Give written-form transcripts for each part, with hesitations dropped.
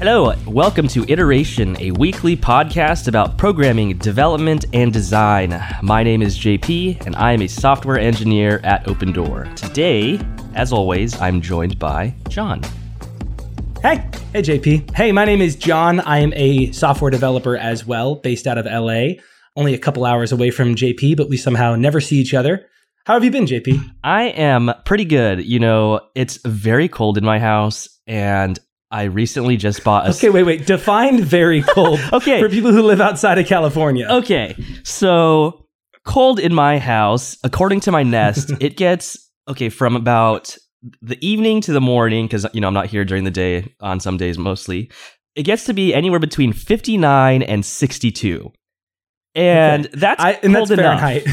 Hello, welcome to Iteration, a weekly podcast about programming, development, and design. My name is JP, and I am a software engineer at Opendoor. Today, as always, I'm joined by John. Hey JP. Hey, my name is John. I am a software developer as well, based out of LA. Only a couple hours away from JP, but we somehow never see each other. How have you been, JP? I am pretty good. You know, it's very cold in my house, and I recently just bought a... Okay, wait. Define very cold Okay. for people who live outside of California. Okay, so cold in my house, according to my Nest, it gets, from about the evening to the morning, because, I'm not here during the day on some days mostly, it gets to be anywhere between 59 and 62. And that's cold enough. Fahrenheit.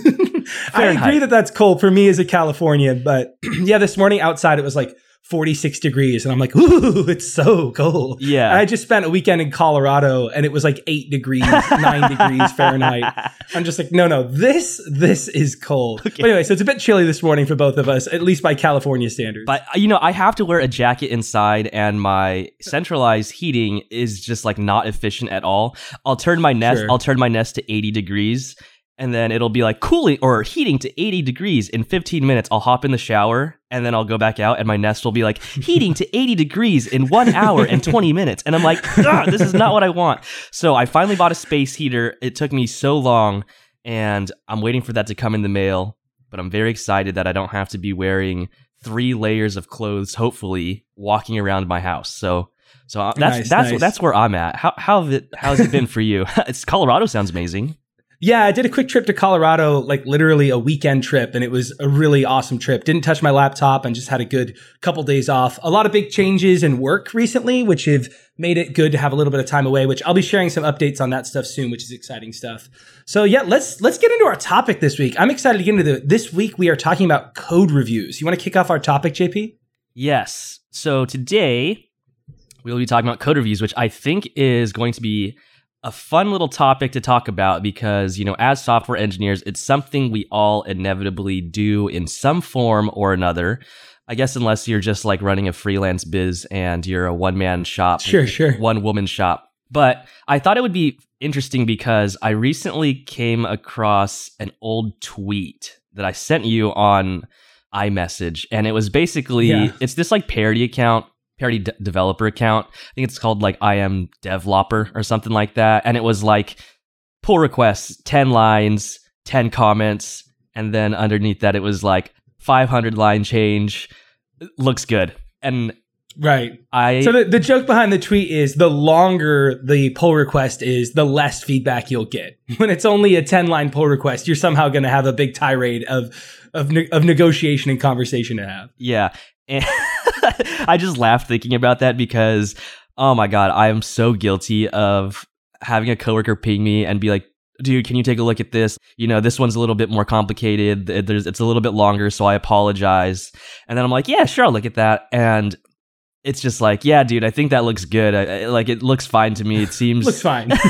I agree that that's cold for me as a Californian, but yeah, this morning outside it was like 46 degrees, and I'm like, ooh, it's so cold. Yeah. I just spent a weekend in Colorado, and it was like 8 degrees, 9 degrees Fahrenheit. I'm just like, no, this is cold. Okay. But anyway, so it's a bit chilly this morning for both of us, at least by California standards. But, I have to wear a jacket inside, and my centralized heating is just like not efficient at all. I'll turn my Nest to 80 degrees, and then it'll be like cooling or heating to 80 degrees in 15 minutes. I'll hop in the shower and then I'll go back out and my Nest will be like heating to 80 degrees in 1 hour and 20 minutes. And I'm like, this is not what I want. So I finally bought a space heater. It took me so long and I'm waiting for that to come in the mail. But I'm very excited that I don't have to be wearing 3 layers of clothes, hopefully, walking around my house. So that's where I'm at. How's it been for you? Colorado sounds amazing. Yeah, I did a quick trip to Colorado, like literally a weekend trip, and it was a really awesome trip. Didn't touch my laptop and just had a good couple days off. A lot of big changes in work recently, which have made it good to have a little bit of time away, which I'll be sharing some updates on that stuff soon, which is exciting stuff. So yeah, let's get into our topic this week. I'm excited to get into this week we are talking about code reviews. You want to kick off our topic, JP? Yes. So today we'll be talking about code reviews, which I think is going to be a fun little topic to talk about because, as software engineers, it's something we all inevitably do in some form or another. I guess unless you're just like running a freelance biz and you're a one-man shop, sure, one-woman shop. But I thought it would be interesting because I recently came across an old tweet that I sent you on iMessage, and it was basically, It's this like parody developer account. I think it's called like I am Devlopper or something like that. And it was like pull requests, 10 lines, 10 comments. And then underneath that, it was like 500 line change. Looks good. And right. So the joke behind the tweet is the longer the pull request is, the less feedback you'll get. When it's only a 10-line pull request, you're somehow going to have a big tirade of negotiation and conversation to have. Yeah. And I just laughed thinking about that because, oh my God, I am so guilty of having a coworker ping me and be like, dude, can you take a look at this? This one's a little bit more complicated. It's a little bit longer, so I apologize. And then I'm like, yeah, sure, I'll look at that. And it's just like, yeah, dude, I think that looks good. It looks fine to me. It seems... looks fine. At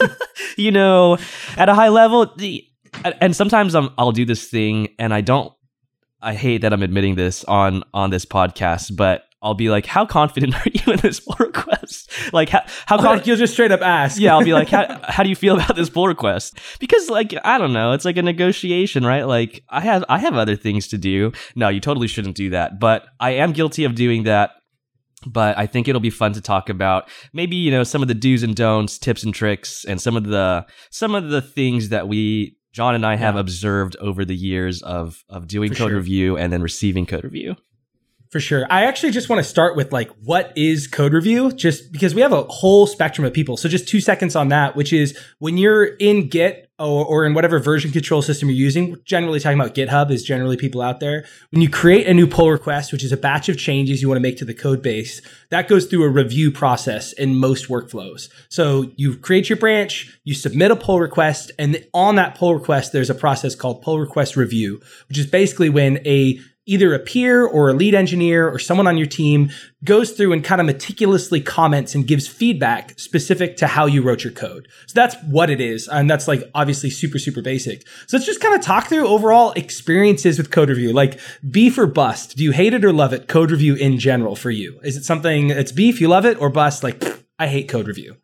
a high level. And sometimes I'll do this thing and I hate that I'm admitting this on this podcast, but I'll be like, how confident are you in this pull request? Like, you'll just straight up ask. Yeah, I'll be like, how do you feel about this pull request? Because, like, I don't know, it's like a negotiation, right? Like, I have other things to do. No, you totally shouldn't do that. But I am guilty of doing that. But I think it'll be fun to talk about maybe, some of the do's and don'ts, tips and tricks, and some of the things that John and I have observed over the years of doing code review and then receiving code review. For sure. I actually just want to start with like, what is code review? Just because we have a whole spectrum of people. So just 2 seconds on that, which is when you're in Git or in whatever version control system you're using, generally talking about GitHub is generally people out there. When you create a new pull request, which is a batch of changes you want to make to the code base, that goes through a review process in most workflows. So you create your branch, you submit a pull request, and on that pull request, there's a process called pull request review, which is basically when a either a peer or a lead engineer or someone on your team goes through and kind of meticulously comments and gives feedback specific to how you wrote your code. So that's what it is. And that's like obviously super, super basic. So let's just kind of talk through overall experiences with code review. Like beef or bust? Do you hate it or love it? Code review in general for you. Is it something that's beef, you love it, or bust? Like, I hate code review.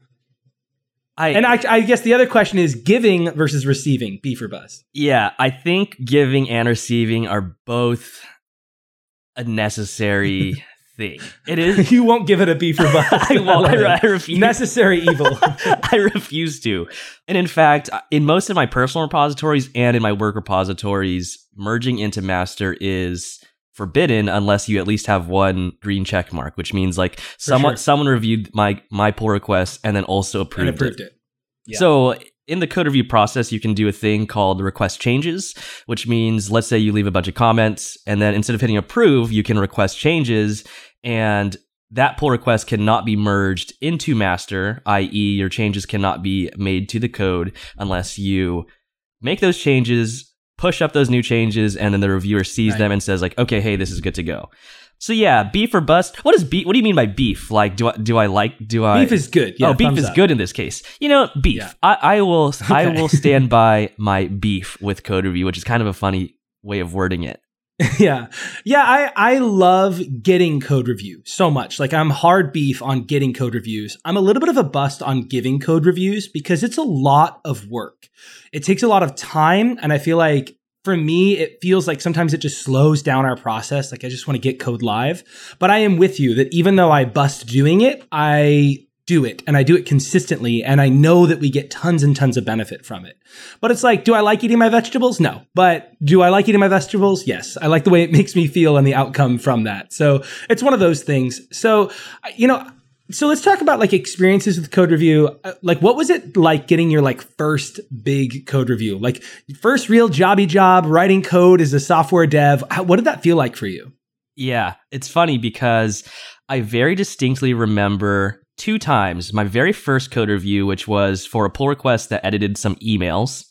I guess the other question is giving versus receiving, beef or bust? Yeah, I think giving and receiving are both a necessary thing. It is. You won't give it a beef or bust. I won't. I refuse. Necessary evil. I refuse to. And in fact, in most of my personal repositories and in my work repositories, merging into master is forbidden unless you at least have one green check mark, which means like someone reviewed my pull request and then also approved it. Yeah. So in the code review process, you can do a thing called request changes, which means, let's say you leave a bunch of comments, and then instead of hitting approve, you can request changes, and that pull request cannot be merged into master, i.e. your changes cannot be made to the code unless you make those changes, push up those new changes, and then the reviewer sees them and says like, okay, hey, this is good to go. So yeah, beef or bust. What is beef? What do you mean by beef? Like, do I? Beef is good. Yeah, beef is good in this case. You know, beef. Yeah. I will stand by my beef with code review, which is kind of a funny way of wording it. Yeah. I love getting code review so much. Like I'm hard beef on getting code reviews. I'm a little bit of a bust on giving code reviews because it's a lot of work. It takes a lot of time, and I feel like, for me, it feels like sometimes it just slows down our process. Like I just want to get code live. But I am with you that even though I bust doing it, I do it and I do it consistently. And I know that we get tons and tons of benefit from it. But it's like, do I like eating my vegetables? No. But do I like eating my vegetables? Yes. I like the way it makes me feel and the outcome from that. So it's one of those things. So, so let's talk about like experiences with code review. Like what was it like getting your like first big code review? Like first real jobby job writing code as a software dev. What did that feel like for you? Yeah, it's funny because I very distinctly remember 2 times. My very first code review, which was for a pull request that edited some emails.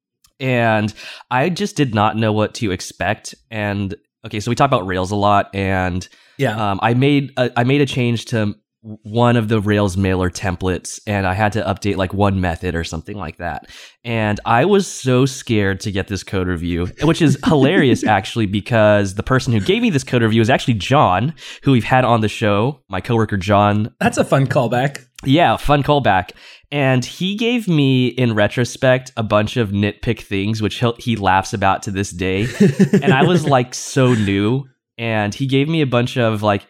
And I just did not know what to expect. And okay, so we talk about Rails a lot, and I made a change to one of the Rails mailer templates, and I had to update like one method or something like that. And I was so scared to get this code review, which is hilarious actually, because the person who gave me this code review is actually John, who we've had on the show, my coworker John. That's a fun callback. Yeah, fun callback. And he gave me, in retrospect, a bunch of nitpick things, which he laughs about to this day. And I was like so new, and he gave me a bunch of like,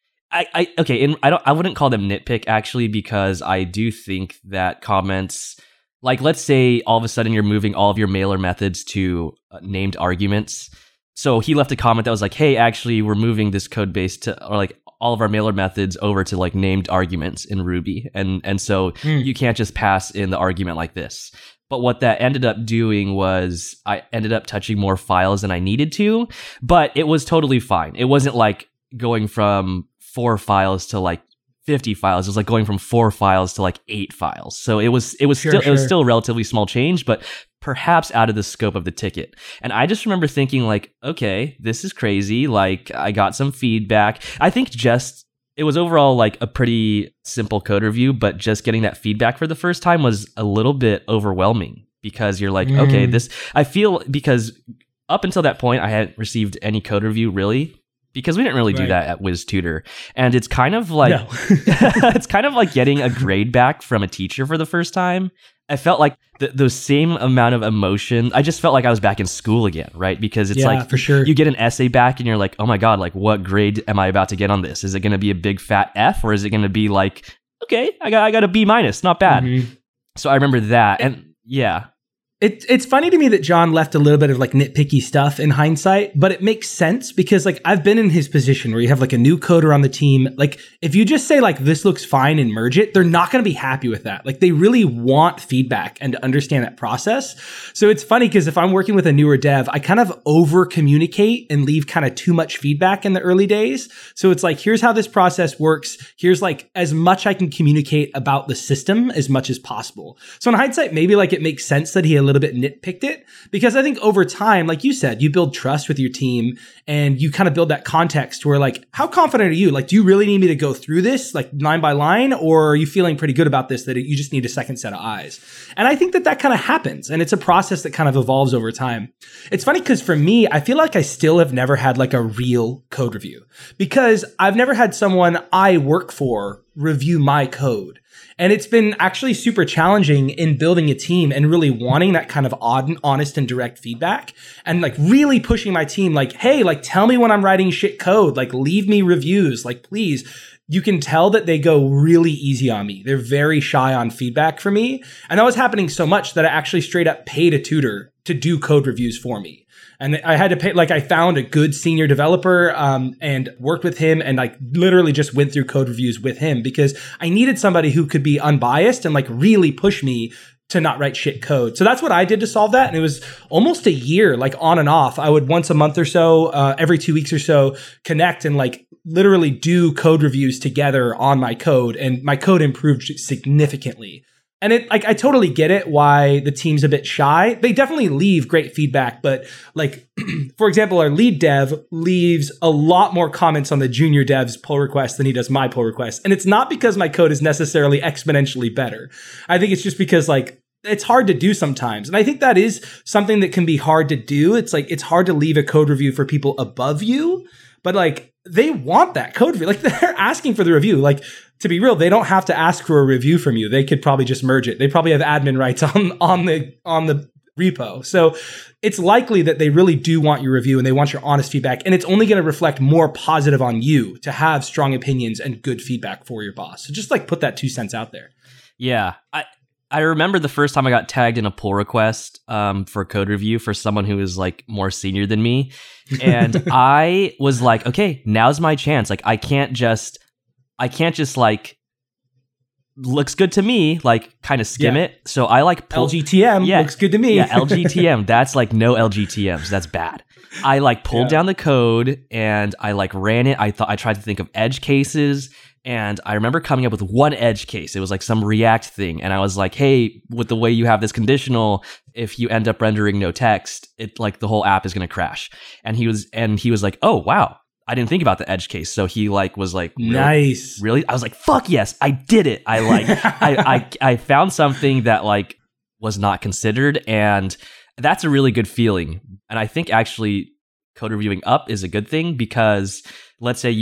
I wouldn't call them nitpick actually, because I do think that comments, like let's say all of a sudden you're moving all of your mailer methods to named arguments. So he left a comment that was like, hey, actually we're moving this code base to, or like all of our mailer methods over to like named arguments in Ruby. And so you can't just pass in the argument like this. But what that ended up doing was I ended up touching more files than I needed to, but it was totally fine. It wasn't like going from 4 files to like 50 files. It was like going from 4 files to like 8 files. So it was still a relatively small change, but perhaps out of the scope of the ticket. And I just remember thinking like, okay, this is crazy. Like I got some feedback. I think it was overall like a pretty simple code review, but just getting that feedback for the first time was a little bit overwhelming, because you're like, okay, I feel, because up until that point I hadn't received any code review really, because we didn't really do that at WizTutor. And it's kind of like it's kind of like getting a grade back from a teacher for the first time. I felt like the same amount of emotion. I just felt like I was back in school again, right? Because it's like, for sure, you get an essay back and you're like, oh my God, like what grade am I about to get on this? Is it going to be a big fat F, or is it going to be like, okay, I got a B-, not bad. Mm-hmm. So I remember that. And yeah. It's funny to me that John left a little bit of like nitpicky stuff in hindsight, but it makes sense because like I've been in his position where you have like a new coder on the team. Like if you just say like this looks fine and merge it, they're not going to be happy with that. Like they really want feedback and to understand that process. So it's funny because if I'm working with a newer dev, I kind of over communicate and leave kind of too much feedback in the early days. So it's like, here's how this process works. Here's like as much I can communicate about the system as much as possible. So in hindsight, maybe like it makes sense that he little bit nitpicked it, because I think over time, like you said, you build trust with your team and you kind of build that context where like, how confident are you? Like, do you really need me to go through this like line by line, or are you feeling pretty good about this that you just need a second set of eyes? And I think that kind of happens, and it's a process that kind of evolves over time. It's funny because for me, I feel like I still have never had like a real code review, because I've never had someone I work for review my code. And it's been actually super challenging in building a team and really wanting that kind of honest and direct feedback, and like really pushing my team like, hey, like tell me when I'm writing shit code, like leave me reviews, like please. You can tell that they go really easy on me. They're very shy on feedback for me. And that was happening so much that I actually straight up paid a tutor to do code reviews for me. And I had to pay, like I found a good senior developer and worked with him, and like literally just went through code reviews with him because I needed somebody who could be unbiased and like really push me to not write shit code. So that's what I did to solve that. And it was almost a year, like on and off. I would once a month or so, every 2 weeks or so, connect and like literally do code reviews together on my code. And my code improved significantly. And it, like, I totally get it why the team's a bit shy. They definitely leave great feedback, but like, for example, our lead dev leaves a lot more comments on the junior dev's pull request than he does my pull request. And it's not because my code is necessarily exponentially better. I think it's just because like, it's hard to do sometimes. And I think that is something that can be hard to do. It's like, it's hard to leave a code review for people above you, but like, they want that code review. Like they're asking for the review. Like, to be real, they don't have to ask for a review from you. They could probably just merge it. They probably have admin rights on the repo. So it's likely that they really do want your review and they want your honest feedback. And it's only going to reflect more positive on you to have strong opinions and good feedback for your boss. So just like put that 2 cents out there. Yeah. I remember the first time I got tagged in a pull request for a code review for someone who was like more senior than me. And I was like, okay, now's my chance. Like I can't just like, looks good to me, like kind of skim it. So I like LGTM looks good to me. Yeah, LGTM. That's like no LGTMs. That's bad. I like pulled down the code and I like ran it. I tried to think of edge cases, and I remember coming up with one edge case. It was like some React thing, and I was like, hey, with the way you have this conditional, if you end up rendering no text, it like the whole app is going to crash. And he was like, oh wow, I didn't think about the edge case. So he like was like, nice. Really? I was like, fuck yes, I did it. I like, I found something that like was not considered, and that's a really good feeling. And I think actually code reviewing up is a good thing, because let's say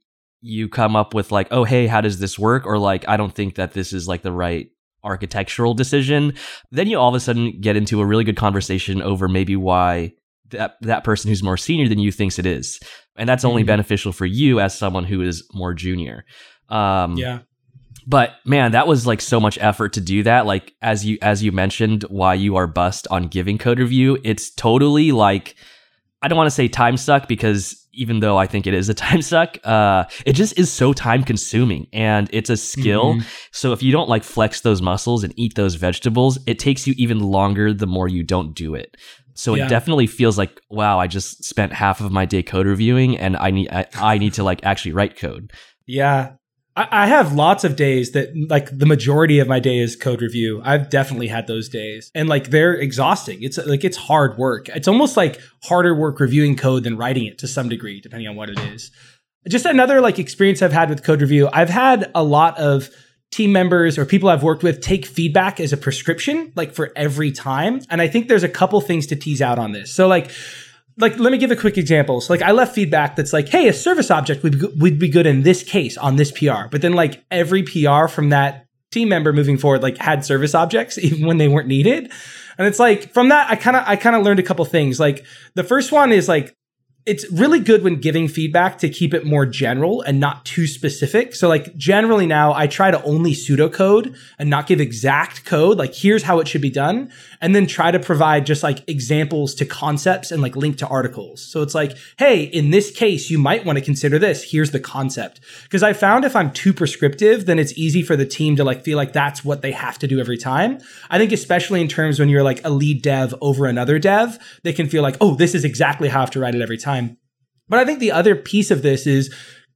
you come up with like, oh, hey, how does this work? Or like, I don't think that this is like the right architectural decision. Then you all of a sudden get into a really good conversation over maybe why that person who's more senior than you thinks it is. And that's only beneficial for you as someone who is more junior. Yeah. But man, that was like so much effort to do that. Like as you mentioned, why you are bust on giving code review, it's totally like, I don't want to say time suck, because even though I think it is a time suck, it just is so time consuming, and it's a skill. Mm-hmm. So if you don't like flex those muscles and eat those vegetables, it takes you even longer the more you don't do it. So it definitely feels like, wow, I just spent half of my day code reviewing, and I need to like actually write code. Yeah. I have lots of days that like the majority of my day is code review. I've definitely had those days, and like they're exhausting. It's like, it's hard work. It's almost like harder work reviewing code than writing it to some degree, depending on what it is. Just another like experience I've had with code review. I've had a lot of team members or people I've worked with take feedback as a prescription, like for every time. And I think there's a couple things to tease out on this. So like, let me give a quick example. So like I left feedback that's like, hey, a service object would be good in this case on this PR. But then like every PR from that team member moving forward, like had service objects even when they weren't needed. And it's like, from that, I kind of learned a couple things. Like the first one is like, it's really good when giving feedback to keep it more general and not too specific. So like generally now I try to only pseudocode and not give exact code. Like here's how it should be done. And then try to provide just like examples to concepts and like link to articles. So it's like, hey, in this case, you might want to consider this. Here's the concept. Because I found if I'm too prescriptive, then it's easy for the team to like feel like that's what they have to do every time. I think especially in terms when you're like a lead dev over another dev, they can feel like, oh, this is exactly how I have to write it every time. But I think the other piece of this is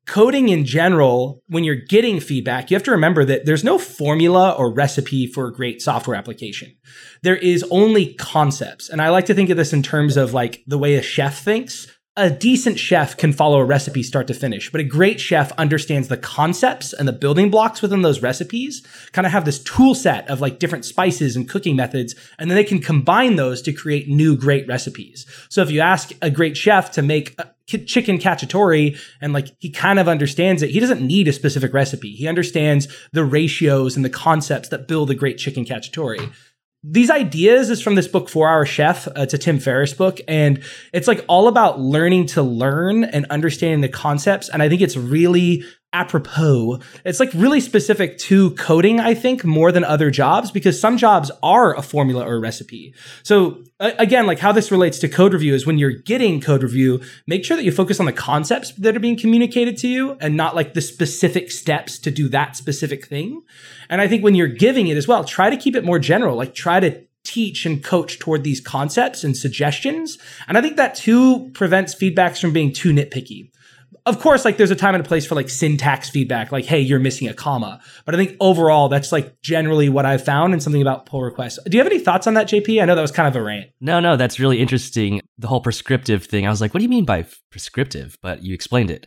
coding in general, when you're getting feedback, you have to remember that there's no formula or recipe for a great software application. There is only concepts. And I like to think of this in terms of like the way a chef thinks. A decent chef can follow a recipe start to finish, but a great chef understands the concepts and the building blocks within those recipes, kind of have this tool set of like different spices and cooking methods, and then they can combine those to create new great recipes. So if you ask a great chef to make chicken cacciatore and like he kind of understands it, he doesn't need a specific recipe. He understands the ratios and the concepts that build a great chicken cacciatore. These ideas is from this book, 4 Hour Chef. It's a Tim Ferriss book. And it's like all about learning to learn and understanding the concepts. And I think it's really apropos. It's like really specific to coding, I think, more than other jobs, because some jobs are a formula or a recipe. So again, like how this relates to code review is when you're getting code review, make sure that you focus on the concepts that are being communicated to you and not like the specific steps to do that specific thing. And I think when you're giving it as well, try to keep it more general, like try to teach and coach toward these concepts and suggestions. And I think that too prevents feedbacks from being too nitpicky. Of course, like there's a time and a place for like syntax feedback, like, hey, you're missing a comma. But I think overall, that's like generally what I've found and something about pull requests. Do you have any thoughts on that, JP? I know that was kind of a rant. No, that's really interesting. The whole prescriptive thing. I was like, what do you mean by prescriptive? But you explained it.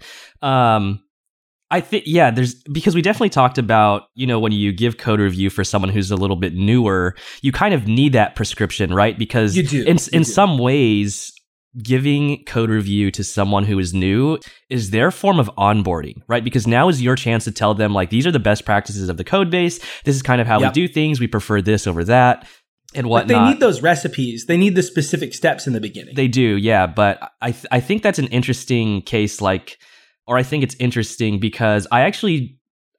I think, yeah, because we definitely talked about, when you give code review for someone who's a little bit newer, you kind of need that prescription, right? Because you do. In some ways, giving code review to someone who is new is their form of onboarding, right? Because now is your chance to tell them, like, these are the best practices of the code base. This is kind of how we do things. We prefer this over that and whatnot. But they need those recipes. They need the specific steps in the beginning. They do, yeah. But I think that's an interesting case, or I think it's interesting because I actually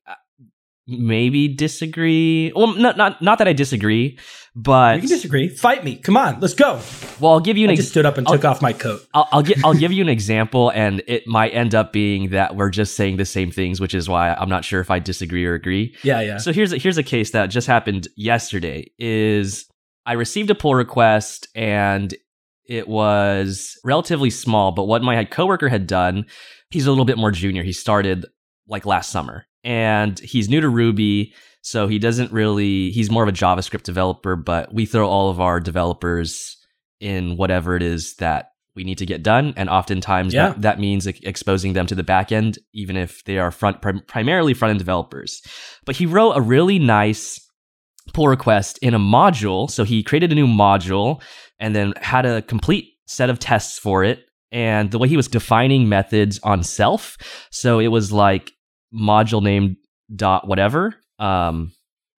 maybe disagree. Well, not that I disagree, but you can disagree. Fight me. Come on, let's go. Well, I'll give you. I just stood up and took off my coat. I'll give you an example, and it might end up being that we're just saying the same things, which is why I'm not sure if I disagree or agree. Yeah. So here's a case that just happened yesterday. Is I received a pull request, and it was relatively small, but what my coworker had done, he's a little bit more junior. He started like last summer. And he's new to Ruby, so he's more of a JavaScript developer, but we throw all of our developers in whatever it is that we need to get done. And oftentimes that means exposing them to the back end, even if they are primarily front-end developers. But he wrote a really nice pull request in a module. So he created a new module and then had a complete set of tests for it. And the way he was defining methods on self, so it was like module name dot whatever. And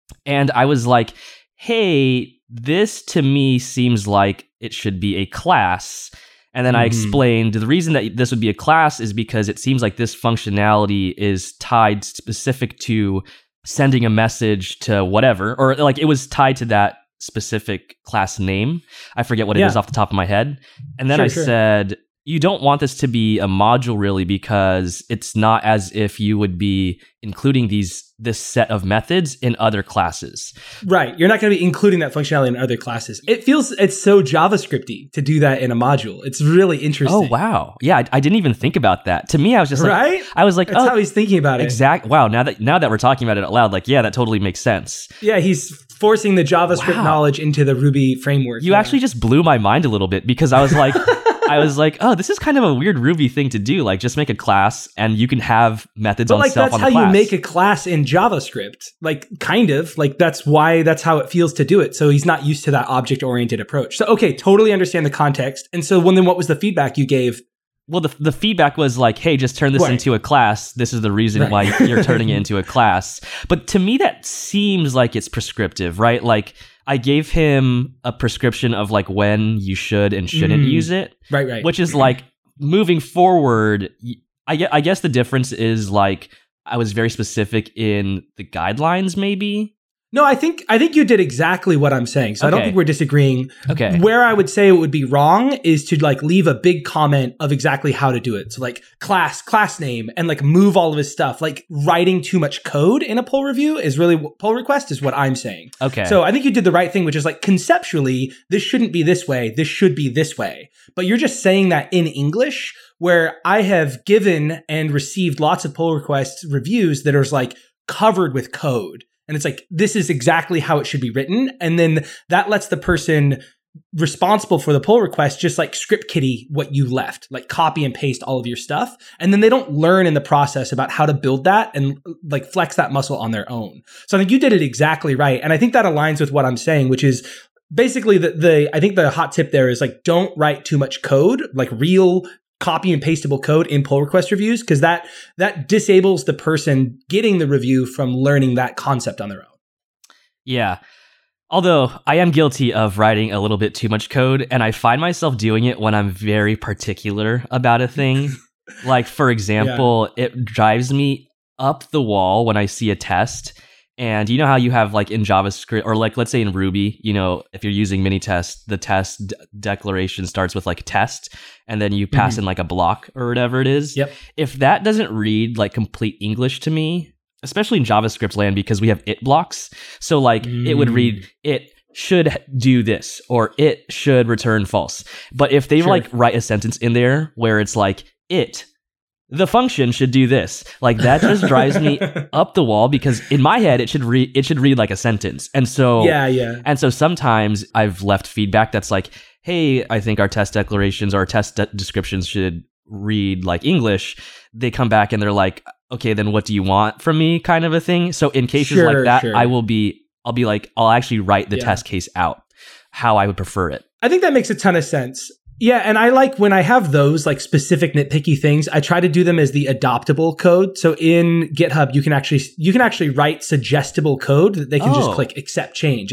I was like, hey, this to me seems like it should be a class. And then I explained the reason that this would be a class is because it seems like this functionality is tied specific to sending a message to whatever, or like it was tied to that specific class name. I forget what it is off the top of my head. And then I said, you don't want this to be a module really, because it's not as if you would be including this set of methods in other classes. Right. You're not going to be including that functionality in other classes. It's so JavaScript-y to do that in a module. It's really interesting. Oh, wow. Yeah, I didn't even think about that. To me, I was just like, right? I was like, that's how he's thinking about it. Exactly. Wow. Now that we're talking about it out loud, like, yeah, that totally makes sense. Yeah, he's forcing the JavaScript knowledge into the Ruby framework. You actually just blew my mind a little bit, because I was like, oh, this is kind of a weird Ruby thing to do. Like, just make a class and you can have methods on self on the class. But that's how you make a class in JavaScript. Like, kind of. Like, that's how it feels to do it. So he's not used to that object-oriented approach. So, okay, totally understand the context. And so then what was the feedback you gave? Well, the feedback was like, hey, just turn this into a class. This is the reason why you're turning it into a class. But to me, that seems like it's prescriptive, right? Like, I gave him a prescription of like when you should and shouldn't use it. Right. Which is like, moving forward, I guess the difference is like, I was very specific in the guidelines maybe. No, I think you did exactly what I'm saying. So I don't think we're disagreeing. Okay. Where I would say it would be wrong is to like leave a big comment of exactly how to do it. So like class name, and like move all of his stuff. Like writing too much code in a pull review is really pull request is what I'm saying. Okay. So I think you did the right thing, which is like conceptually, this shouldn't be this way. This should be this way. But you're just saying that in English, where I have given and received lots of pull request reviews that are like covered with code. And it's like, this is exactly how it should be written. And then that lets the person responsible for the pull request just like script kiddie what you left, like copy and paste all of your stuff. And then they don't learn in the process about how to build that and like flex that muscle on their own. So I think you did it exactly right. And I think that aligns with what I'm saying, which is basically I think the hot tip there is like, don't write too much code, like real copy and pastable code in pull request reviews, because that disables the person getting the review from learning that concept on their own. Yeah. Although I am guilty of writing a little bit too much code, and I find myself doing it when I'm very particular about a thing. Like, for example, It drives me up the wall when I see a test. And you know how you have like in JavaScript, or like let's say in Ruby, you know, if you're using Minitest, the test declaration starts with like test, and then you pass in like a block or whatever it is. Yep. If that doesn't read like complete English to me, especially in JavaScript land, because we have it blocks. So like it would read, it should do this, or it should return false. But if they like write a sentence in there where it's like, the function should do this, like that just drives me up the wall, because in my head it should read like a sentence. And so and so sometimes I've left feedback that's like, hey, I think our test declarations or our test descriptions should read like English. They come back and they're like, okay, then what do you want from me, kind of a thing. So in cases like that, I'll be like, I'll actually write the test case out how I would prefer it. I think that makes a ton of sense. Yeah, and I like when I have those like specific nitpicky things, I try to do them as the adoptable code. So in GitHub, you can actually write suggestible code that they can just click accept change.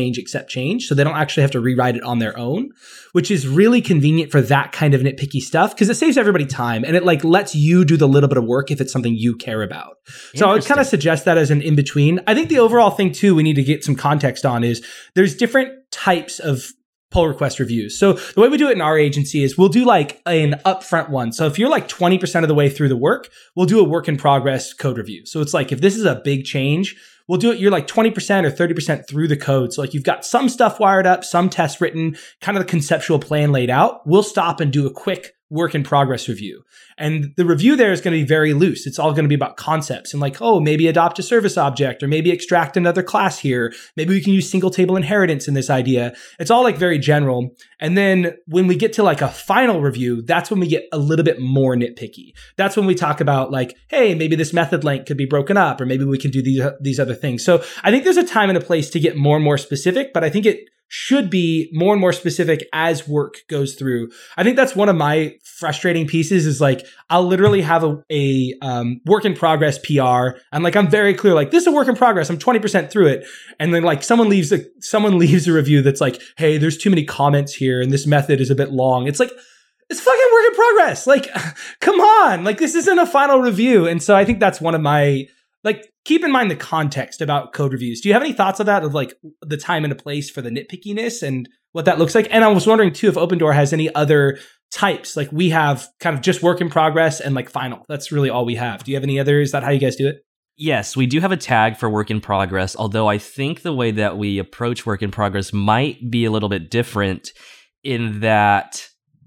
So they don't actually have to rewrite it on their own, which is really convenient for that kind of nitpicky stuff, because it saves everybody time and it like lets you do the little bit of work if it's something you care about. So I would kind of suggest that as an in-between. I think the overall thing too, we need to get some context on is there's different types of pull request reviews. So the way we do it in our agency is we'll do like an upfront one. So if you're like 20% of the way through the work, we'll do a work in progress code review. So it's like, if this is a big change, we'll do it. You're like 20% or 30% through the code. So like you've got some stuff wired up, some tests written, kind of the conceptual plan laid out. We'll stop and do a quick work in progress review. And the review there is going to be very loose. It's all going to be about concepts and like, oh, maybe adopt a service object, or maybe extract another class here. Maybe we can use single table inheritance in this idea. It's all like very general. And then when we get to like a final review, that's when we get a little bit more nitpicky. That's when we talk about like, hey, maybe this method length could be broken up, or maybe we can do these other things. So I think there's a time and a place to get more and more specific, but I think it should be more and more specific as work goes through. I think that's one of my frustrating pieces is like, I'll literally have a work in progress PR. And like, I'm very clear, like this is a work in progress. I'm 20% through it. And then like someone leaves a review that's like, hey, there's too many comments here and this method is a bit long. It's like, it's fucking work in progress. Like, come on, like this isn't a final review. And so I think that's one of my, like, keep in mind the context about code reviews. Do you have any thoughts on that, of like the time and a place for the nitpickiness and what that looks like? And I was wondering too, if Opendoor has any other types. Like we have kind of just work in progress and like final. That's really all we have. Do you have any other? Is that how you guys do it? Yes, we do have a tag for work in progress, although I think the way that we approach work in progress might be a little bit different in that.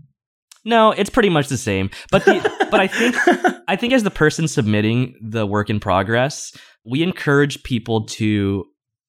No, it's pretty much the same. But I think as the person submitting the work in progress, we encourage people to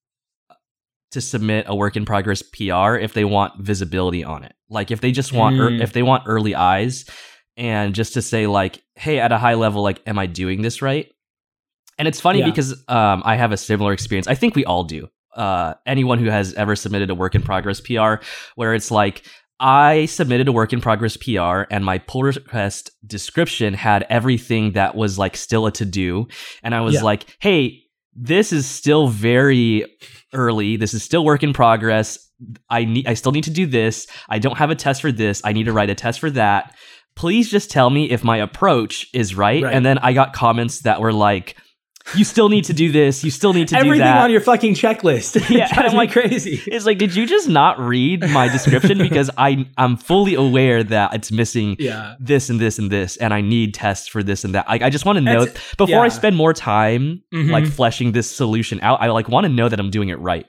submit a work in progress PR if they want visibility on it. Like if they just want if they want early eyes, and just to say like, hey, at a high level, like, am I doing this right? And it's funny because I have a similar experience. I think we all do. Anyone who has ever submitted a work in progress PR, where it's like, I submitted a work in progress PR and my pull request description had everything that was like still a to-do. And I was like, hey, this is still very early. This is still work in progress. I still need to do this. I don't have a test for this. I need to write a test for that. Please just tell me if my approach is right. And then I got comments that were like, you still need to do this. You still need to do that. Everything on your fucking checklist. Yeah, and I'm like crazy. It's like, did you just not read my description? Because I'm fully aware that it's missing this and this and this, and I need tests for this and that. I just want to know before I spend more time like fleshing this solution out. I like want to know that I'm doing it right.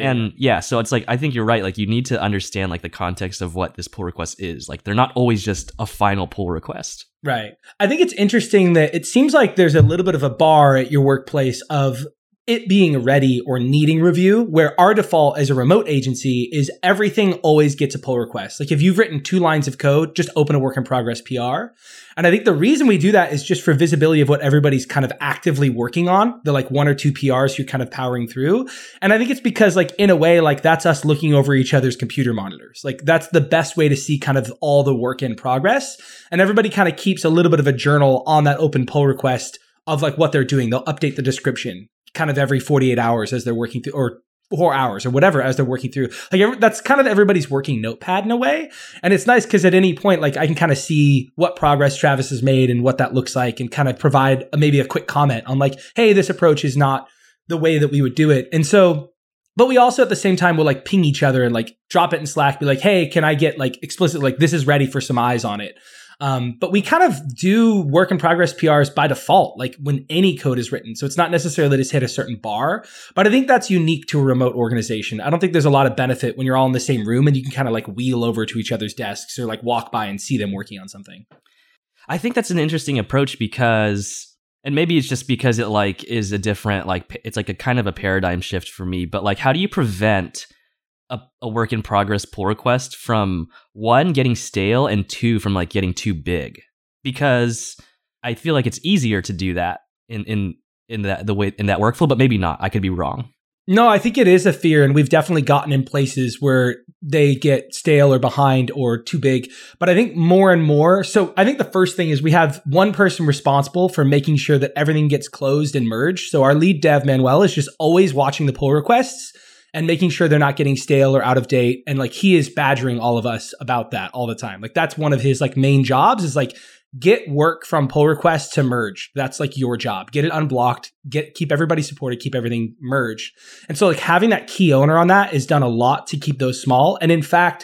So it's like, I think you're right. Like, you need to understand like the context of what this pull request is. Like, they're not always just a final pull request. Right. I think it's interesting that it seems like there's a little bit of a bar at your workplace of it being ready or needing review, where our default as a remote agency is everything always gets a pull request. Like, if you've written 2 lines of code, just open a work in progress PR. And I think the reason we do that is just for visibility of what everybody's kind of actively working on, the like 1 or 2 PRs you're kind of powering through. And I think it's because, like, in a way, like, that's us looking over each other's computer monitors. Like, that's the best way to see kind of all the work in progress. And everybody kind of keeps a little bit of a journal on that open pull request of like what they're doing. They'll update the description kind of every 48 hours as they're working through, or 4 hours or whatever as they're working through. Like, that's kind of everybody's working notepad in a way. And it's nice because at any point, like, I can kind of see what progress Travis has made and what that looks like, and kind of provide maybe a quick comment on like, hey, this approach is not the way that we would do it. And so, but we also at the same time will like ping each other and like drop it in Slack, be like, hey, can I get like explicit, like, this is ready for some eyes on it. But we kind of do work in progress PRs by default, like when any code is written. So it's not necessarily just hit a certain bar, but I think that's unique to a remote organization. I don't think there's a lot of benefit when you're all in the same room and you can kind of like wheel over to each other's desks or like walk by and see them working on something. I think that's an interesting approach because, and maybe it's just because it like is a different, like, it's like a kind of a paradigm shift for me, but like, how do you prevent a work in progress pull request from 1, getting stale, and 2, from like getting too big? Because I feel like it's easier to do that in that workflow, but maybe not. I could be wrong. No, I think it is a fear, and we've definitely gotten in places where they get stale or behind or too big. But I think more and more, so I think the first thing is we have one person responsible for making sure that everything gets closed and merged. So our lead dev, Manuel, is just always watching the pull requests and making sure they're not getting stale or out of date. And like, he is badgering all of us about that all the time. Like, that's one of his like main jobs, is like, get work from pull request to merge. That's like your job. Get it unblocked, keep everybody supported, keep everything merged. And so like, having that key owner on that is done a lot to keep those small. And in fact,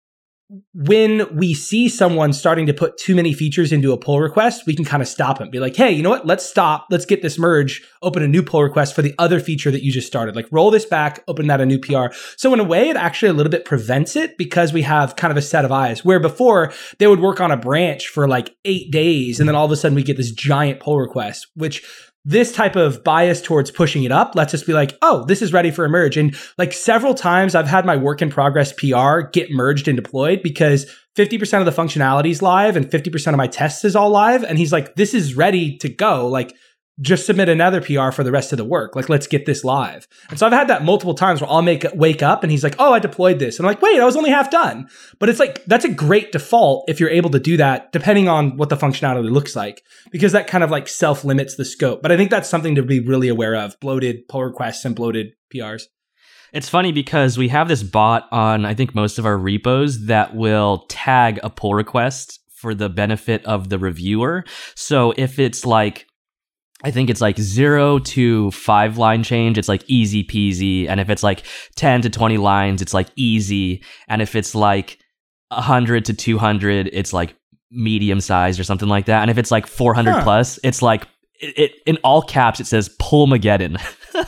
when we see someone starting to put too many features into a pull request, we can kind of stop them. Be like, hey, you know what? Let's stop. Let's get this merge. Open a new pull request for the other feature that you just started. Like, roll this back, open that a new PR. So in a way, it actually a little bit prevents it because we have kind of a set of eyes, where before they would work on a branch for like 8 days. And then all of a sudden we get this giant pull request, which this type of bias towards pushing it up lets us be like, oh, this is ready for a merge. And like, several times I've had my work in progress PR get merged and deployed because 50% of the functionality is live and 50% of my tests is all live. And he's like, this is ready to go. Like, just submit another PR for the rest of the work. Like, let's get this live. And so I've had that multiple times where I'll wake up and he's like, oh, I deployed this. And I'm like, wait, I was only half done. But it's like, that's a great default if you're able to do that, depending on what the functionality looks like, because that kind of like self-limits the scope. But I think that's something to be really aware of: bloated pull requests and bloated PRs. It's funny because we have this bot on, I think, most of our repos that will tag a pull request for the benefit of the reviewer. So if it's like, I think it's like 0 to 5 line change, it's like easy peasy. And if it's like 10 to 20 lines, it's like easy. And if it's like 100 to 200, it's like medium sized or something like that. And if it's like 400 plus, it's like, it in all caps, it says Pullmageddon.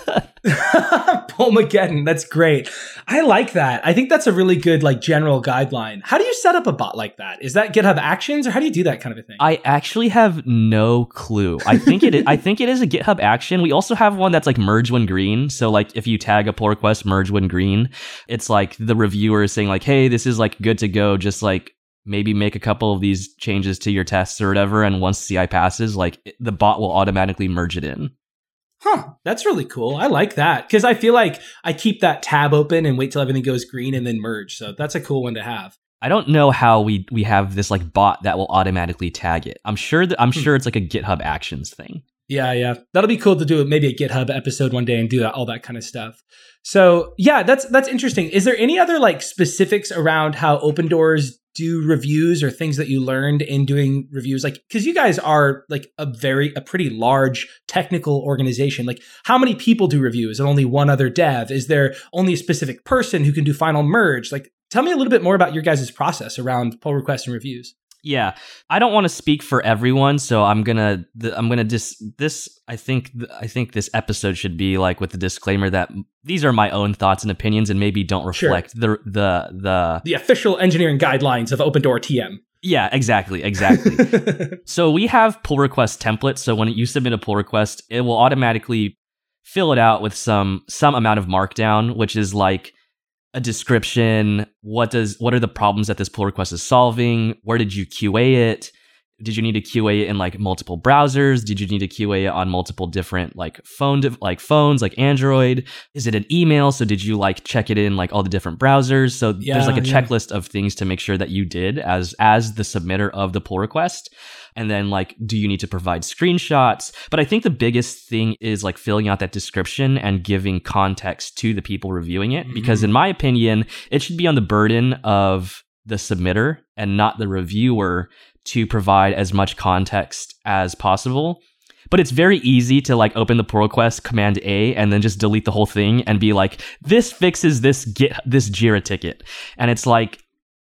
Pullmageddon. That's great. I like that. I think that's a really good like general guideline. How do you set up a bot like that? Is that GitHub Actions, or how do you do that kind of a thing? I actually have no clue. I think it is, I think it is a GitHub action. We also have one that's like merge when green. So like, if you tag a pull request merge when green, it's like the reviewer is saying like, hey, this is like good to go. Just like, maybe make a couple of these changes to your tests or whatever. And once CI passes, like, the bot will automatically merge it in. Huh. That's really cool. I like that, because I feel like I keep that tab open and wait till everything goes green and then merge. So that's a cool one to have. I don't know how we have this like bot that will automatically tag it. I'm sure it's like a GitHub Actions thing. Yeah. That'll be cool to do maybe a GitHub episode one day and do all that kind of stuff. So yeah, that's interesting. Is there any other like specifics around how Open Doors do reviews or things that you learned in doing reviews? Like, because you guys are like a pretty large technical organization. Like, how many people do reviews? Is it only one other dev? Is there only a specific person who can do final merge? Like, tell me a little bit more about your guys' process around pull requests and reviews. Yeah, I don't want to speak for everyone, so I'm gonna just I think this episode should be like with the disclaimer that these are my own thoughts and opinions, and maybe don't reflect the official engineering guidelines of Opendoor TM. Yeah, exactly. So we have pull request templates. So when you submit a pull request, it will automatically fill it out with some amount of markdown, which is like a description. What are the problems that this pull request is solving? Where did you QA it? Did you need to QA it in like multiple browsers? Did you need to QA it on multiple different like phones, like Android? Is it an email? So did you like check it in like all the different browsers? So there's like a checklist of things to make sure that you did as the submitter of the pull request. And then like, do you need to provide screenshots? But I think the biggest thing is like filling out that description and giving context to the people reviewing it. Because in my opinion, it should be on the burden of the submitter and not the reviewer to provide as much context as possible. But it's very easy to like open the pull request, Command A, and then just delete the whole thing and be like, this fixes this Jira ticket. And it's like,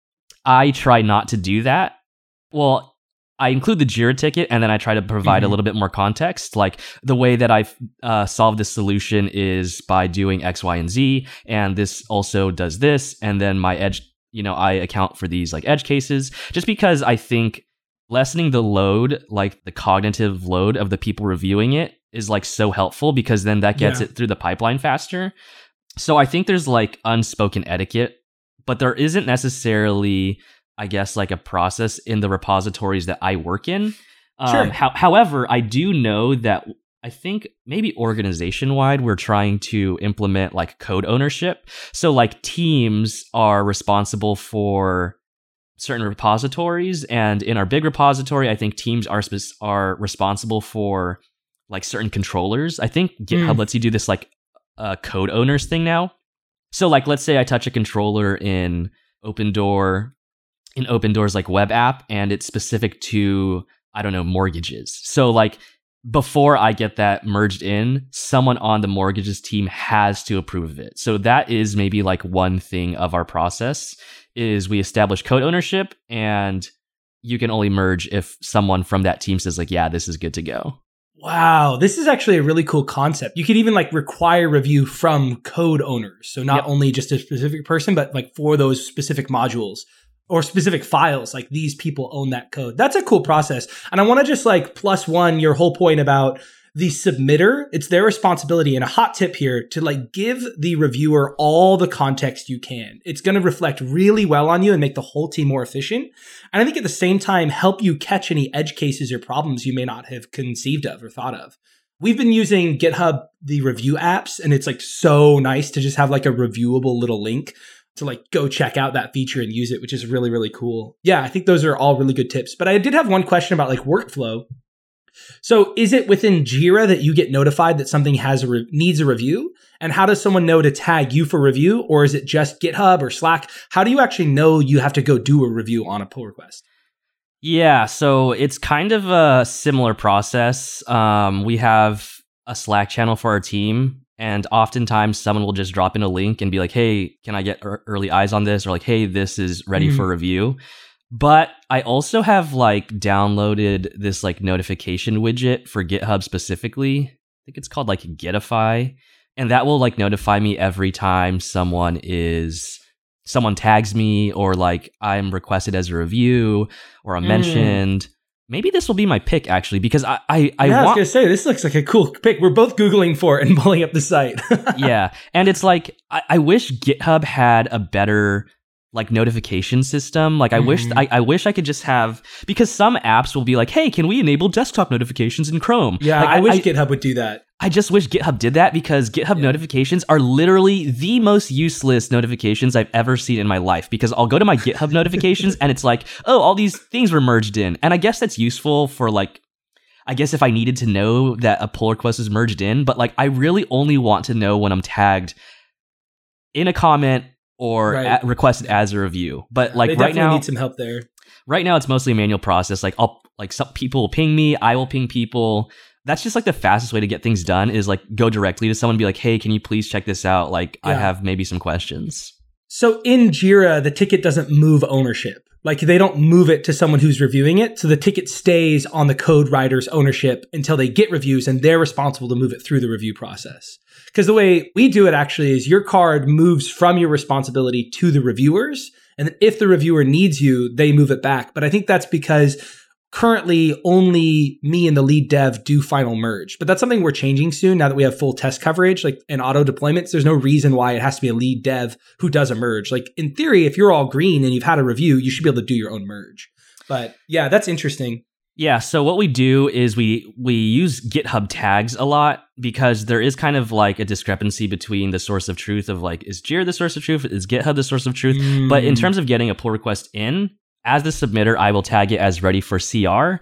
I try not to do that. Well, I include the Jira ticket and then I try to provide a little bit more context. Like the way that I've solved this solution is by doing X, Y, and Z. And this also does this. And then my edge, I account for these like edge cases, just because I think lessening the load, like the cognitive load of the people reviewing it, is like so helpful, because then that gets it through the pipeline faster. So I think there's like unspoken etiquette, but there isn't necessarily, I guess, like a process in the repositories that I work in. Sure. However, I do know that I think maybe organization-wide, we're trying to implement like code ownership. So like teams are responsible for certain repositories, and in our big repository, I think teams are responsible for like certain controllers. I think GitHub lets you do this like code owners thing now. So like, let's say I touch a controller in Opendoor's like web app, and it's specific to, I don't know, mortgages. So like, before I get that merged in, someone on the mortgages team has to approve of it. So that is maybe like one thing of our process, is we establish code ownership, and you can only merge if someone from that team says like, yeah, this is good to go. Wow, this is actually a really cool concept. You could even like require review from code owners. So not only just a specific person, but like for those specific modules or specific files, like these people own that code. That's a cool process. And I want to just like +1 your whole point about the submitter. It's their responsibility, and a hot tip here, to like give the reviewer all the context you can. It's going to reflect really well on you and make the whole team more efficient. And I think at the same time, help you catch any edge cases or problems you may not have conceived of or thought of. We've been using GitHub, the review apps, and it's like so nice to just have like a reviewable little link to like go check out that feature and use it, which is really, really cool. Yeah, I think those are all really good tips. But I did have one question about like workflow. So is it within Jira that you get notified that something needs a review? And how does someone know to tag you for review? Or is it just GitHub or Slack? How do you actually know you have to go do a review on a pull request? Yeah, so it's kind of a similar process. We have a Slack channel for our team, and oftentimes someone will just drop in a link and be like, hey, can I get early eyes on this? Or like, hey, this is ready for review. But I also have like downloaded this like notification widget for GitHub specifically. I think it's called like Gitify. And that will like notify me every time someone tags me, or like I'm requested as a review, or I'm mentioned. Maybe this will be my pick, actually, because I was going to say, this looks like a cool pick. We're both Googling for it and pulling up the site. Yeah. And it's like, I wish GitHub had a better like notification system. Like I wish I could just have, because some apps will be like, hey, can we enable desktop notifications in Chrome? Yeah, like, I wish GitHub would do that. I just wish GitHub did that, because GitHub notifications are literally the most useless notifications I've ever seen in my life, because I'll go to my GitHub notifications and it's like, oh, all these things were merged in. And I guess that's useful for like, I guess if I needed to know that a pull request is merged in, but like I really only want to know when I'm tagged in a comment or requested as a review. But like they right now, need some help there. Right now, it's mostly a manual process. Like some people will ping me, I will ping people. That's just like the fastest way to get things done is like go directly to someone and be like, hey, can you please check this out? Like I have maybe some questions. So in Jira, the ticket doesn't move ownership. Like they don't move it to someone who's reviewing it. So the ticket stays on the code writer's ownership until they get reviews and they're responsible to move it through the review process. Because the way we do it actually is your card moves from your responsibility to the reviewers. And then if the reviewer needs you, they move it back. But I think that's because currently only me and the lead dev do final merge. But that's something we're changing soon now that we have full test coverage, like and auto deployments. There's no reason why it has to be a lead dev who does a merge. Like in theory, if you're all green and you've had a review, you should be able to do your own merge. But yeah, that's interesting. Yeah, so what we do is we use GitHub tags a lot because there is kind of like a discrepancy between the source of truth of like, is Jira the source of truth? Is GitHub the source of truth? But in terms of getting a pull request in, as the submitter, I will tag it as ready for CR.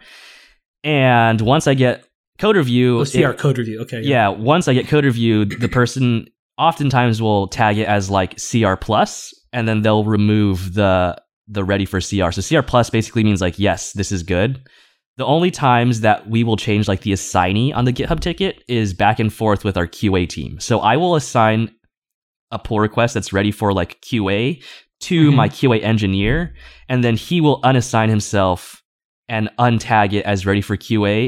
And once I get code review... code review, okay. Yeah, once I get code review, the person oftentimes will tag it as like CR+, and then they'll remove the ready for CR. So CR+ basically means like, yes, this is good. The only times that we will change like the assignee on the GitHub ticket is back and forth with our QA team. So I will assign a pull request that's ready for like QA to my QA engineer, and then he will unassign himself and untag it as ready for QA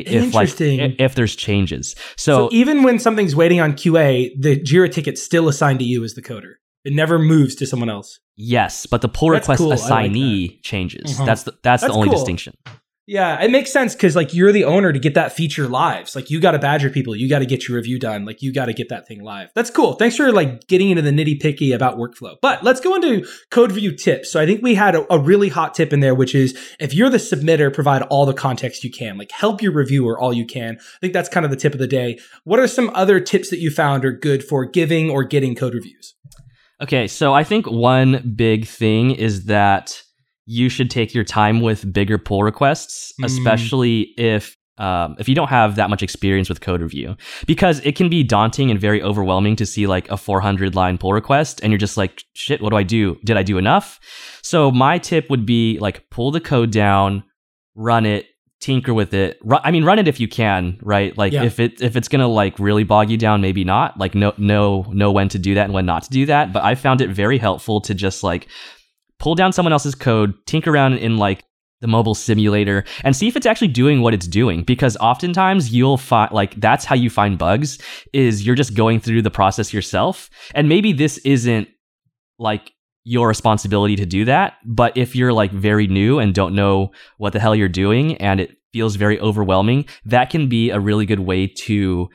if there's changes. So even when something's waiting on QA, the Jira ticket's still assigned to you as the coder. It never moves to someone else. Yes, but the pull request assignee changes. That's the only distinction. Yeah, it makes sense because like you're the owner to get that feature live. So, like you got to badger people. You got to get your review done. Like you got to get that thing live. That's cool. Thanks for like getting into the nitty picky about workflow. But let's go into code review tips. So I think we had a really hot tip in there, which is if you're the submitter, provide all the context you can. Like help your reviewer all you can. I think that's kind of the tip of the day. What are some other tips that you found are good for giving or getting code reviews? Okay, so I think one big thing is that you should take your time with bigger pull requests, especially if you don't have that much experience with code review, because it can be daunting and very overwhelming to see like a 400-line pull request, and you're just like, shit, what do I do? Did I do enough? So my tip would be like pull the code down, run it, tinker with it. Run it if you can, right? Like if it's gonna like really bog you down, maybe not. Like know when to do that and when not to do that. But I found it very helpful to just like pull down someone else's code, tinker around in like the mobile simulator, and see if it's actually doing what it's doing. Because oftentimes you'll find like that's how you find bugs, is you're just going through the process yourself. And maybe this isn't like your responsibility to do that, but if you're like very new and don't know what the hell you're doing and it feels very overwhelming, that can be a really good way to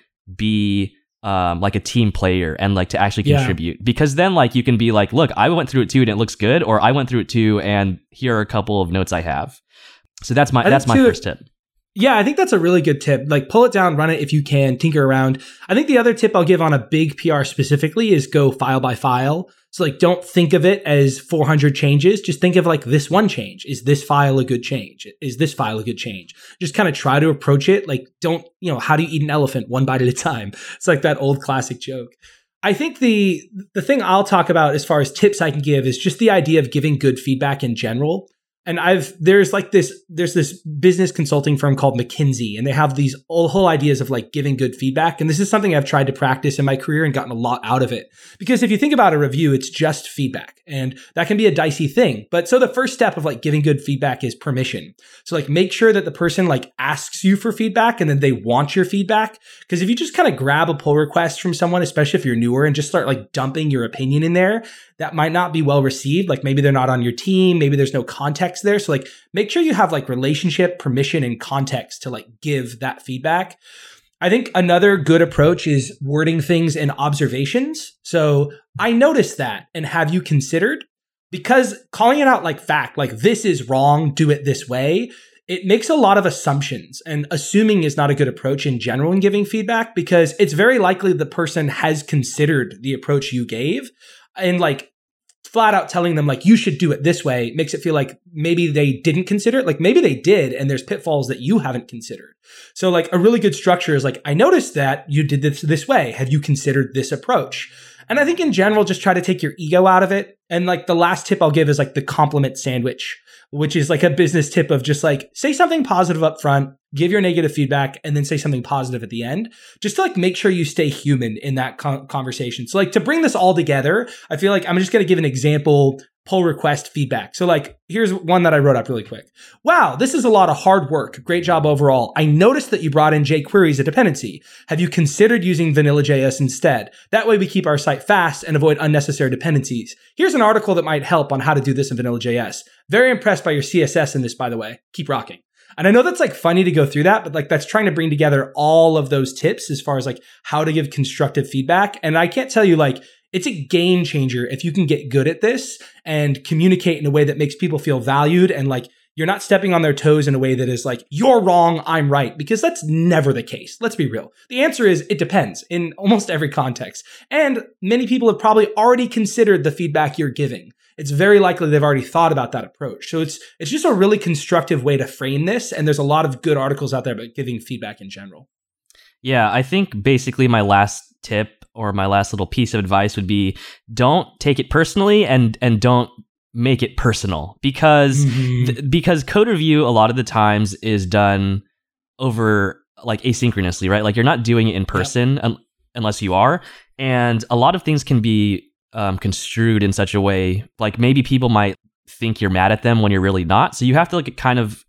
be like a team player and like to actually contribute, because then like you can be like, look, I went through it too and it looks good, or I went through it too and here are a couple of notes I have. So that's my first tip. Yeah, I think that's a really good tip. Like pull it down, run it if you can, tinker around. I think the other tip I'll give on a big PR specifically is go file by file. So like don't think of it as 400 changes. Just think of like this one change. Is this file a good change? Is this file a good change? Just kind of try to approach it. Like don't, how do you eat an elephant? One bite at a time. It's like that old classic joke. I think the thing I'll talk about as far as tips I can give is just the idea of giving good feedback in general. And there's this business consulting firm called McKinsey, and they have these whole ideas of like giving good feedback. And this is something I've tried to practice in my career and gotten a lot out of it. Because if you think about a review, it's just feedback, and that can be a dicey thing. But so the first step of like giving good feedback is permission. So like make sure that the person like asks you for feedback and then they want your feedback. Because if you just kind of grab a pull request from someone, especially if you're newer, and just start like dumping your opinion in there, that might not be well received. Like maybe they're not on your team. Maybe there's no context there. So like make sure you have like relationship, permission, and context to like give that feedback. I think another good approach is wording things in observations. So I noticed that, and have you considered? Because calling it out like fact, like this is wrong, do it this way, it makes a lot of assumptions, and assuming is not a good approach in general in giving feedback, because it's very likely the person has considered the approach you gave. And like flat out telling them like, you should do it this way makes it feel like maybe they didn't consider it. Like maybe they did, and there's pitfalls that you haven't considered. So like a really good structure is like, I noticed that you did this way. Have you considered this approach? And I think in general, just try to take your ego out of it. And like the last tip I'll give is like the compliment sandwich, which is like a business tip of just like say something positive up front, give your negative feedback, and then say something positive at the end, just to like make sure you stay human in that conversation. So like to bring this all together, I feel like I'm just going to give an example pull request feedback. So like, here's one that I wrote up really quick. Wow, this is a lot of hard work. Great job overall. I noticed that you brought in jQuery as a dependency. Have you considered using Vanilla.js instead? That way we keep our site fast and avoid unnecessary dependencies. Here's an article that might help on how to do this in Vanilla.js. Very impressed by your CSS in this, by the way. Keep rocking. And I know that's like funny to go through that, but like that's trying to bring together all of those tips as far as like how to give constructive feedback. And I can't tell you like, it's a game changer if you can get good at this and communicate in a way that makes people feel valued and like you're not stepping on their toes in a way that is like, you're wrong, I'm right, because that's never the case. Let's be real. The answer is it depends in almost every context. And many people have probably already considered the feedback you're giving. It's very likely they've already thought about that approach. So it's just a really constructive way to frame this. And there's a lot of good articles out there about giving feedback in general. Yeah, I think basically my last tip or my last little piece of advice would be don't take it personally and don't make it personal because because code review a lot of the times is done over like asynchronously, right? Like you're not doing it in person unless you are. And a lot of things can be construed in such a way, like maybe people might think you're mad at them when you're really not. So you have to like kind of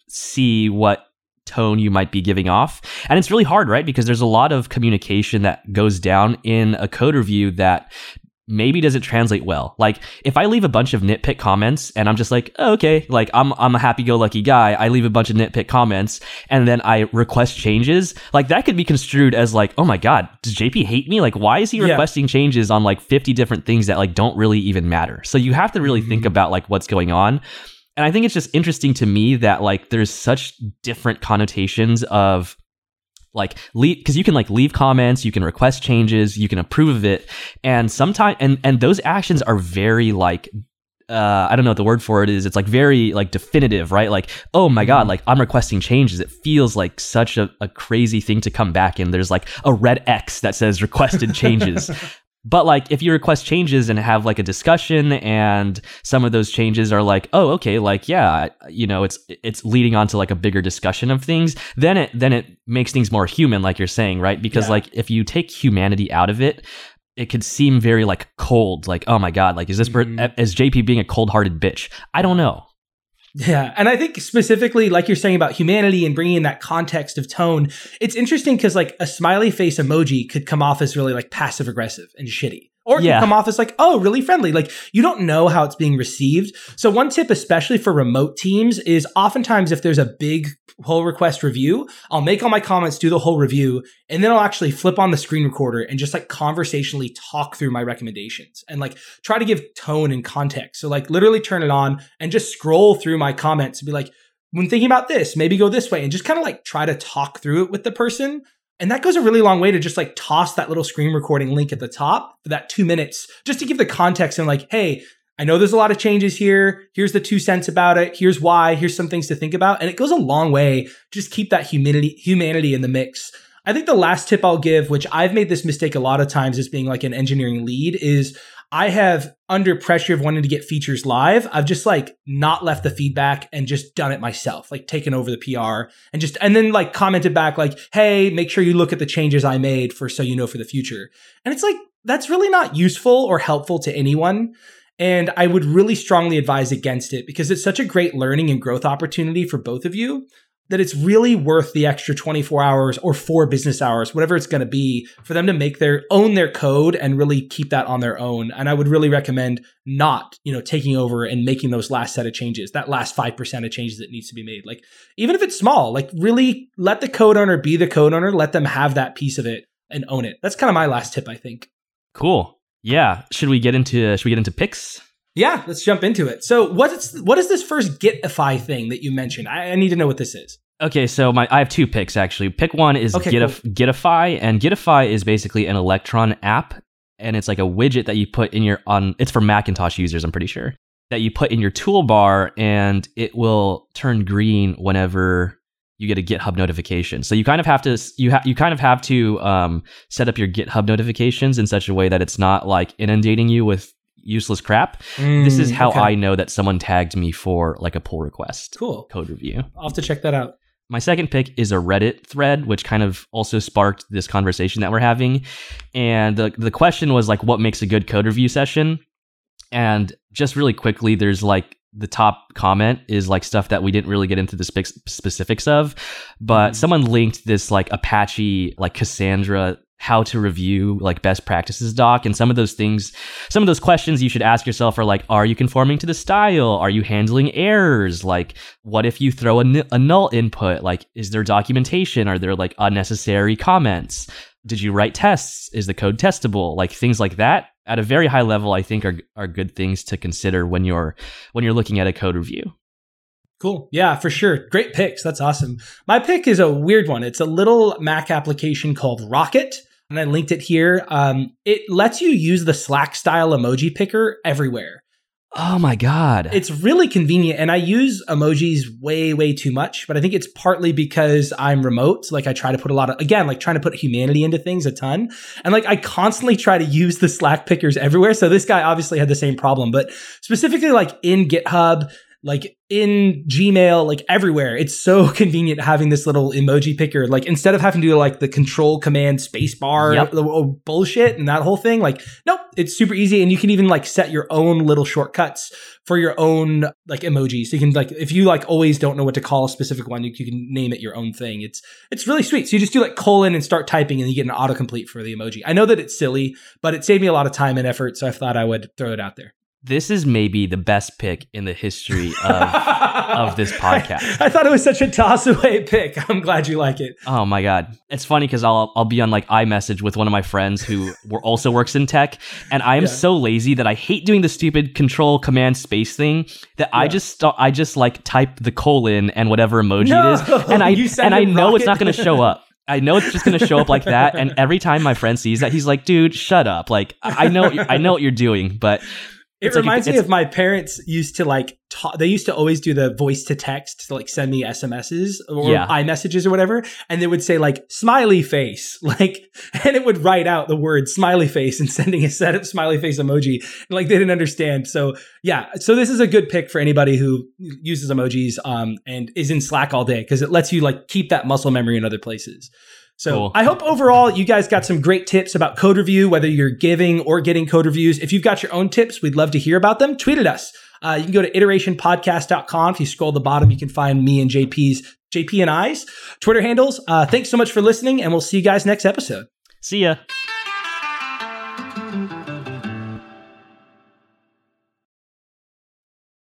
see what tone you might be giving off. And it's really hard, right? Because there's a lot of communication that goes down in a code review that maybe doesn't translate well. Like if I leave a bunch of nitpick comments and I'm just like, oh, okay, like I'm a happy-go-lucky guy, I leave a bunch of nitpick comments and then I request changes, like that could be construed as like, oh my God, does JP hate me? Like why is he requesting changes on like 50 different things that like don't really even matter? So you have to really think about like what's going on. And I think it's just interesting to me that like there's such different connotations of like because you can like leave comments, you can request changes, you can approve of it, and sometimes and those actions are very like I don't know what the word for it is. It's like very like definitive, right? Like, oh my God, like I'm requesting changes. It feels like such a crazy thing to come back and there's like a red X that says requested changes. But like if you request changes and have like a discussion and some of those changes are like, oh, okay, like, yeah, you know, it's leading on to like a bigger discussion of things, then it makes things more human, like you're saying, right? Because like if you take humanity out of it, it could seem very like cold, like, oh my God, like is this is JP being a cold-hearted bitch? I don't know. Yeah. And I think specifically, like you're saying about humanity and bringing in that context of tone, it's interesting because like a smiley face emoji could come off as really like passive aggressive and shitty. Or it can come off as like, oh, really friendly. Like you don't know how it's being received. So one tip, especially for remote teams, is oftentimes if there's a big pull request review, I'll make all my comments, do the whole review, and then I'll actually flip on the screen recorder and just like conversationally talk through my recommendations and like try to give tone and context. So like literally turn it on and just scroll through my comments and be like, when thinking about this, maybe go this way, and just kind of like try to talk through it with the person. And that goes a really long way to just like toss that little screen recording link at the top for that 2 minutes, just to give the context and like, hey, I know there's a lot of changes here. Here's the 2 cents about it. Here's why. Here's some things to think about. And it goes a long way. Just keep that humanity in the mix. I think the last tip I'll give, which I've made this mistake a lot of times as being like an engineering lead, is I have, under pressure of wanting to get features live, I've just like not left the feedback and just done it myself, like taken over the PR and then like commented back like, hey, make sure you look at the changes I made so you know for the future. And it's like, that's really not useful or helpful to anyone. And I would really strongly advise against it because it's such a great learning and growth opportunity for both of you that it's really worth the extra 24 hours or 4 business hours, whatever it's going to be, for them to own their code and really keep that on their own. And I would really recommend not, taking over and making those last set of changes, that last 5% of changes that needs to be made. Like, even if it's small, like really let the code owner be the code owner, let them have that piece of it and own it. That's kind of my last tip, I think. Cool. Yeah. Should we get into picks? Yeah, let's jump into it. So what is this first Gitify thing that you mentioned? I need to know what this is. Okay, so I have 2 picks actually. Pick one is cool. Gitify, and Gitify is basically an Electron app. and it's like a widget that you put in it's for Macintosh users, I'm pretty sure, that you put in your toolbar, and it will turn green whenever you get a GitHub notification. So you kind of have to set up your GitHub notifications in such a way that it's not like inundating you with useless crap. This is how I know that someone tagged me for like a pull request. Cool. Code review. I'll have to check that out. My second pick is a Reddit thread, which kind of also sparked this conversation that we're having. And the question was like, what makes a good code review session? And just really quickly, there's like the top comment is like stuff that we didn't really get into the specifics of, but someone linked this like Apache, like Cassandra, how to review like best practices doc. And some of those questions you should ask yourself are like, are you conforming to the style? Are you handling errors? Like, what if you throw a null input? Like, is there documentation? Are there like unnecessary comments? Did you write tests? Is the code testable? Like things like that at a very high level, I think are good things to consider when you're looking at a code review. Cool. Yeah, for sure. Great picks. That's awesome. My pick is a weird one. It's a little Mac application called Rocket, and I linked it here. It lets you use the Slack style emoji picker everywhere. Oh my God. It's really convenient. And I use emojis way, way too much, but I think it's partly because I'm remote. So like I try to put trying to put humanity into things a ton. And like I constantly try to use the Slack pickers everywhere. So this guy obviously had the same problem, but specifically like in GitHub, like in Gmail, like everywhere. It's so convenient having this little emoji picker. Like instead of having to do like the control command spacebar bullshit and that whole thing, like, nope, it's super easy. And you can even like set your own little shortcuts for your own like emoji. So you can like, if you like always don't know what to call a specific one, you can name it your own thing. It's really sweet. So you just do like colon and start typing and you get an autocomplete for the emoji. I know that it's silly, but it saved me a lot of time and effort. So I thought I would throw it out there. This is maybe the best pick in the history of this podcast. I thought it was such a toss-away pick. I'm glad you like it. Oh my God. It's funny because I'll be on like iMessage with one of my friends who also works in tech, and I am so lazy that I hate doing the stupid control command space thing that I just like type the colon and whatever emoji it is, and I know it's not going to show up. I know it's just going to show up like that, and every time my friend sees that, he's like, "Dude, shut up!" Like I know what you're doing, but. It reminds me of my parents used to like, they used to always do the voice to text to like send me SMSs or iMessages or whatever. And they would say like smiley face, like, and it would write out the word smiley face and sending a set of smiley face emoji. And like, they didn't understand. So yeah. So this is a good pick for anybody who uses emojis, and is in Slack all day because it lets you like keep that muscle memory in other places. So cool. I hope overall you guys got some great tips about code review, whether you're giving or getting code reviews. If you've got your own tips, we'd love to hear about them. Tweet at us. You can go to iterationpodcast.com. If you scroll to the bottom, you can find me and JP and I's Twitter handles. Thanks so much for listening, and we'll see you guys next episode. See ya.